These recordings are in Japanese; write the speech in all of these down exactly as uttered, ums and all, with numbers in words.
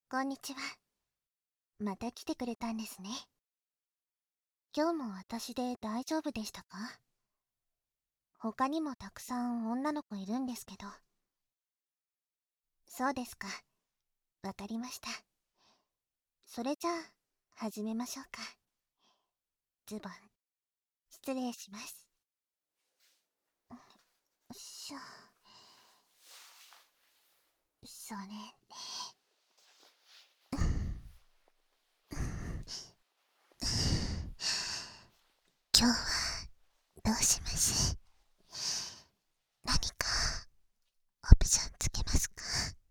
こんにちは。また来てくれたんですね。今日も私で大丈夫でしたか？他にもたくさん女の子いるんですけど。そうですか。わかりました。それじゃあ、始めましょうか。ズボン、失礼します。よいしょ。それで。今日はどうします？何かオプションつけますか？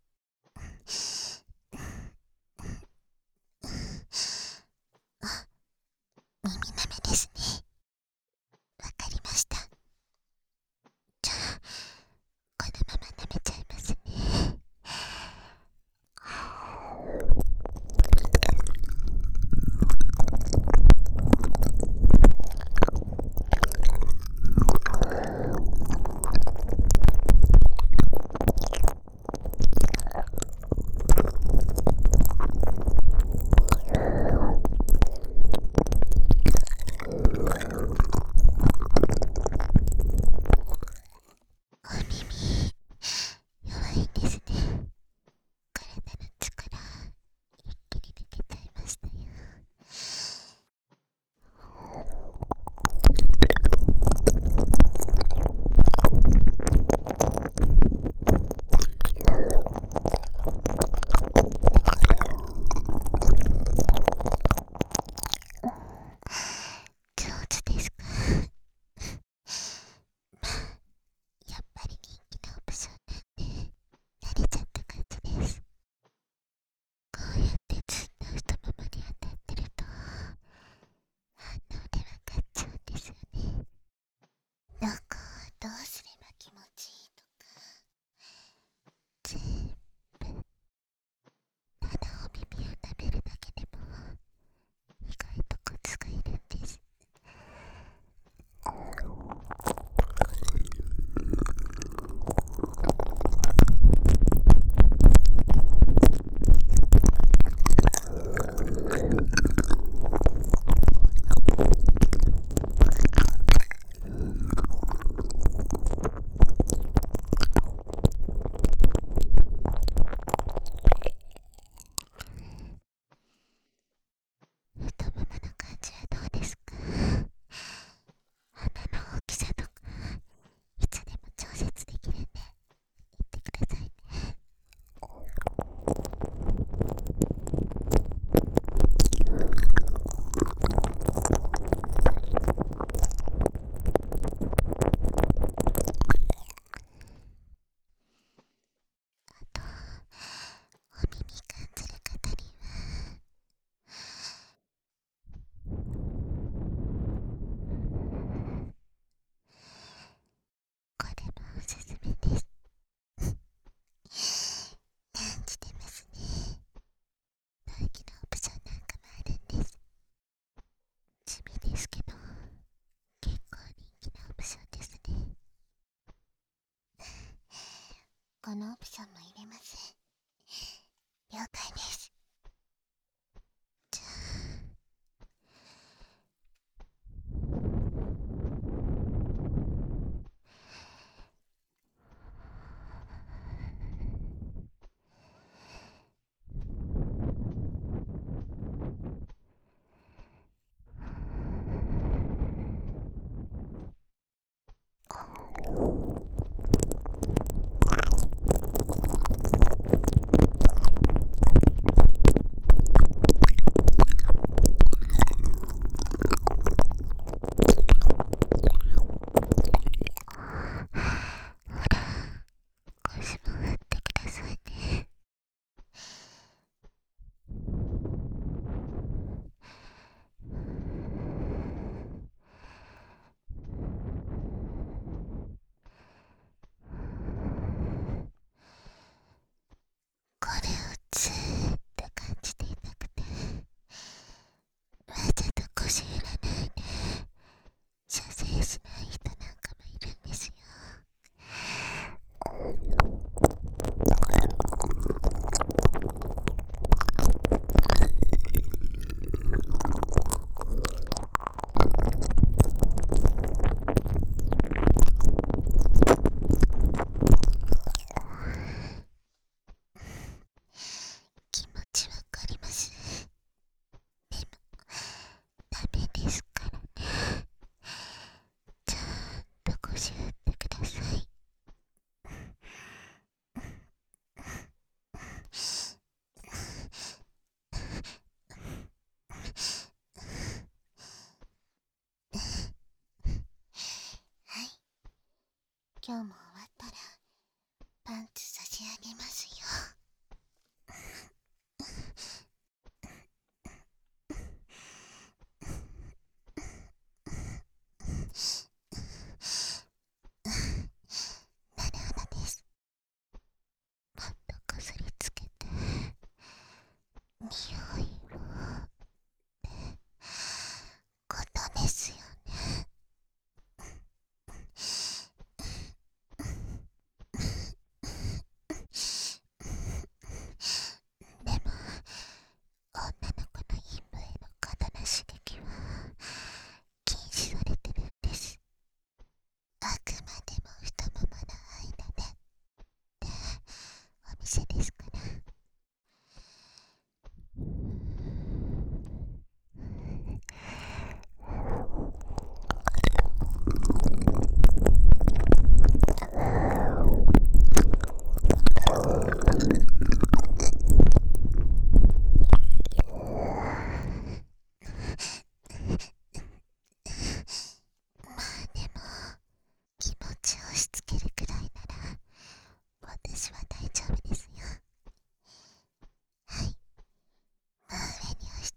あ、耳なめですね。わかりました。じゃあ、このまま舐めちゃいますね。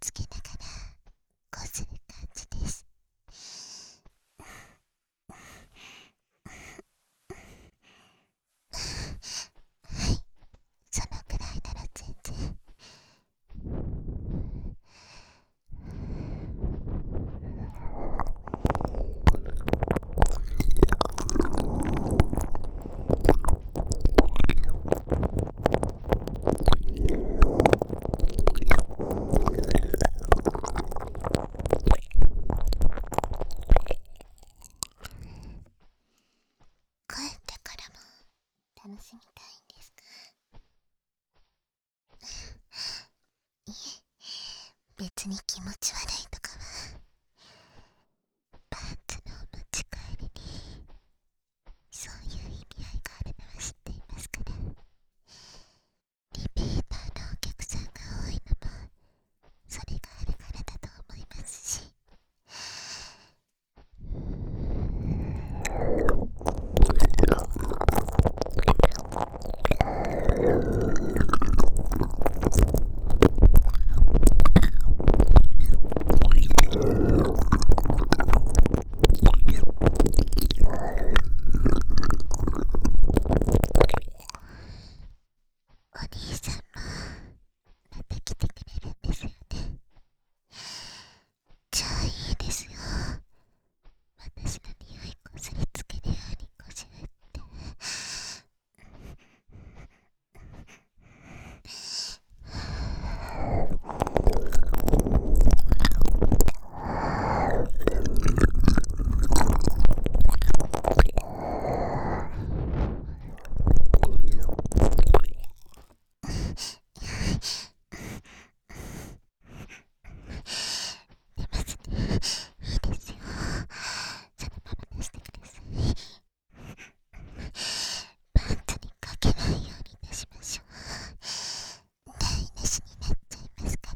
つけながらこする感じです。はい、そのくらいなら全然。帰ってからも楽しみたいんですか？いえ、別に気持ち悪いとかは。パンツのお持ち帰りにそういう意味合いがあるのは知っていますから。リピーターのお客さんが多いのもそれがあるからだと思いますし。お兄さんもまた来てくれるんですよね。じゃあいいですよ。私の匂いこすりつけるようにこしらって。出ますね。いいですよ。そのまま出してください。パンツにかけないように出しましょう。台無しになっちゃいますから。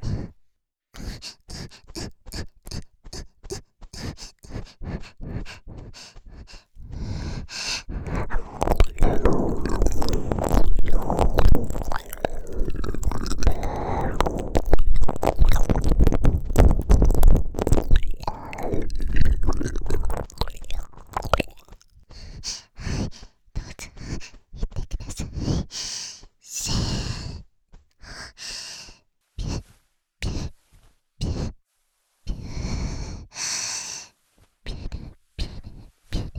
どうぞ言ってください。せーピュッピュッピュッピューピュルピュルピュルピュル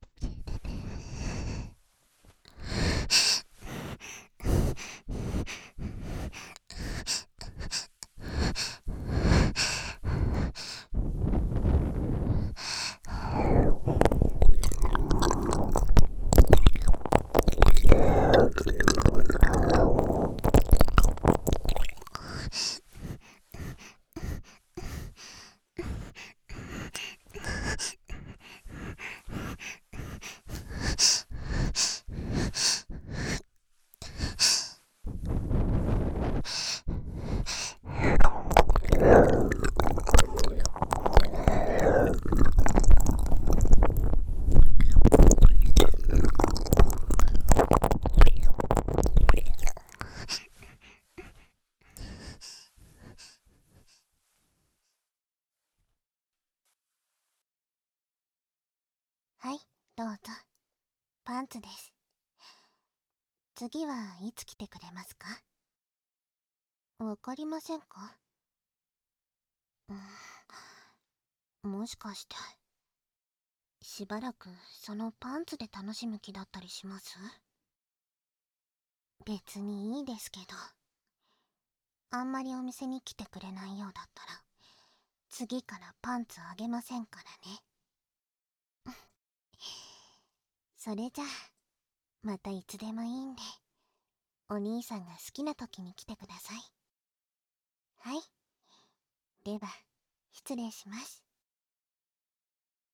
はい、どうぞ。パンツです。次はいつ来てくれますか？わかりませんか？うん、もしかしてしばらくそのパンツで楽しむ気だったりします？別にいいですけど、あんまりお店に来てくれないようだったら次からパンツあげませんからね。それじゃあまたいつでもいいんで、お兄さんが好きな時に来てください。はい、では失礼します。